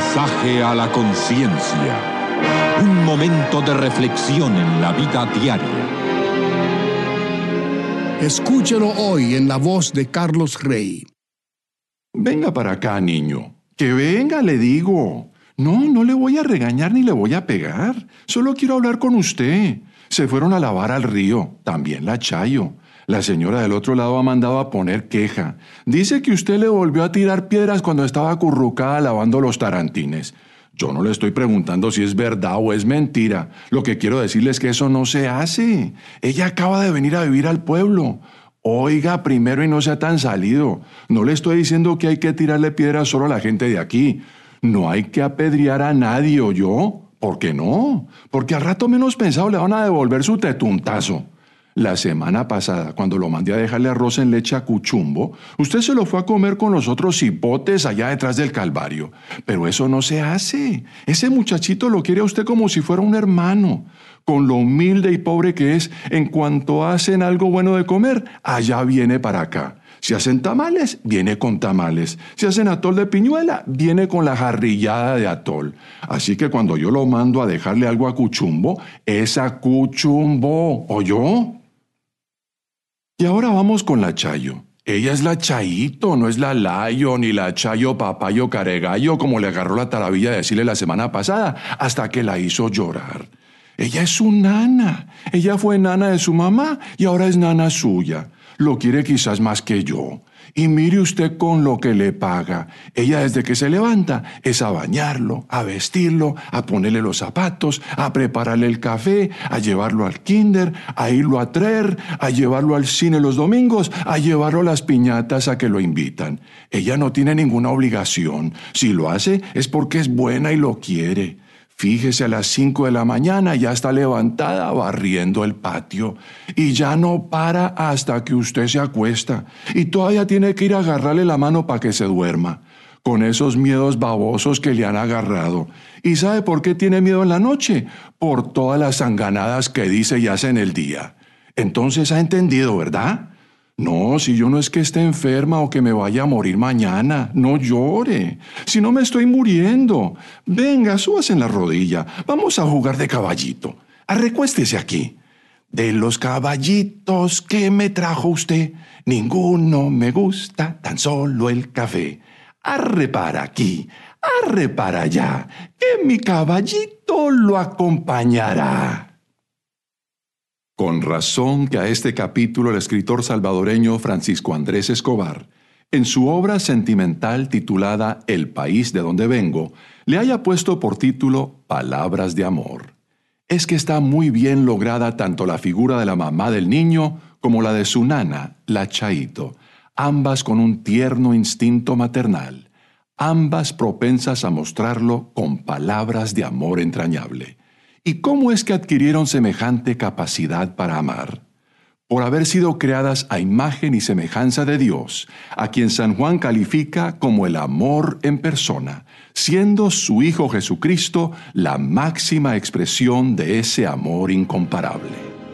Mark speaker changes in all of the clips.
Speaker 1: Mensaje a la conciencia. Un momento de reflexión en la vida diaria.
Speaker 2: Escúchelo hoy en la voz de Carlos Rey.
Speaker 3: Venga para acá, niño. Que venga, le digo. No le voy a regañar ni le voy a pegar. Solo quiero hablar con usted. Se fueron a lavar al río, también la Chayo. La señora del otro lado ha mandado a poner queja. Dice que usted le volvió a tirar piedras cuando estaba acurrucada lavando los tarantines. Yo no le estoy preguntando si es verdad o es mentira. Lo que quiero decirle es que eso no se hace. Ella acaba de venir a vivir al pueblo. Oiga primero y no sea tan salido. No le estoy diciendo que hay que tirarle piedras solo a la gente de aquí. No hay que apedrear a nadie, ¿oyó? ¿Por qué no? Porque al rato menos pensado le van a devolver su tetuntazo. La semana pasada, cuando lo mandé a dejarle arroz en leche a Cuchumbo, usted se lo fue a comer con los otros hipotes allá detrás del Calvario. Pero eso no se hace. Ese muchachito lo quiere a usted como si fuera un hermano. Con lo humilde y pobre que es, en cuanto hacen algo bueno de comer, allá viene para acá. Si hacen tamales, viene con tamales. Si hacen atol de piñuela, viene con la jarrillada de atol. Así que cuando yo lo mando a dejarle algo a Cuchumbo, es a Cuchumbo, ¿oyó? Y ahora vamos con la Chayo. Ella es la Chayito, no es la Layo, ni la Chayo Papayo Caregallo, como le agarró la taravilla de decirle la semana pasada, hasta que la hizo llorar. Ella es su nana. Ella fue nana de su mamá y ahora es nana suya. Lo quiere quizás más que yo. Y mire usted con lo que le paga. Ella desde que se levanta es a bañarlo, a vestirlo, a ponerle los zapatos, a prepararle el café, a llevarlo al kinder, a irlo a traer, a llevarlo al cine los domingos, a llevarlo a las piñatas a que lo invitan. Ella no tiene ninguna obligación. Si lo hace es porque es buena y lo quiere. Fíjese, a las 5 de la mañana ya está levantada barriendo el patio y ya no para hasta que usted se acuesta y todavía tiene que ir a agarrarle la mano para que se duerma, con esos miedos babosos que le han agarrado. ¿Y sabe por qué tiene miedo en la noche? Por todas las sanganadas que dice y hace en el día. Entonces ha entendido, ¿verdad? No, si yo no es que esté enferma o que me vaya a morir mañana, no llore. Si no me estoy muriendo. Venga, súbase en la rodilla. Vamos a jugar de caballito. Arrecuéstese aquí. De los caballitos que me trajo usted, ninguno me gusta, tan solo el café. Arre para aquí, arre para allá, que mi caballito lo acompañará. Con razón que a este capítulo el escritor salvadoreño Francisco Andrés Escobar, en su obra sentimental titulada El país de donde vengo, le haya puesto por título Palabras de amor. Es que está muy bien lograda tanto la figura de la mamá del niño como la de su nana, la Chayito, ambas con un tierno instinto maternal, ambas propensas a mostrarlo con palabras de amor entrañable. ¿Y cómo es que adquirieron semejante capacidad para amar? Por haber sido creadas a imagen y semejanza de Dios, a quien San Juan califica como el amor en persona, siendo su Hijo Jesucristo la máxima expresión de ese amor incomparable.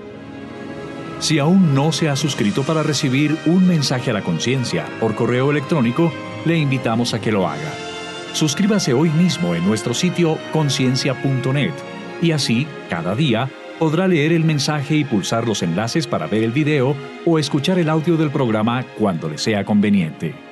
Speaker 4: Si aún no se ha suscrito para recibir un mensaje a la conciencia por correo electrónico, le invitamos a que lo haga. Suscríbase hoy mismo en nuestro sitio conciencia.net. Y así, cada día, podrá leer el mensaje y pulsar los enlaces para ver el video o escuchar el audio del programa cuando le sea conveniente.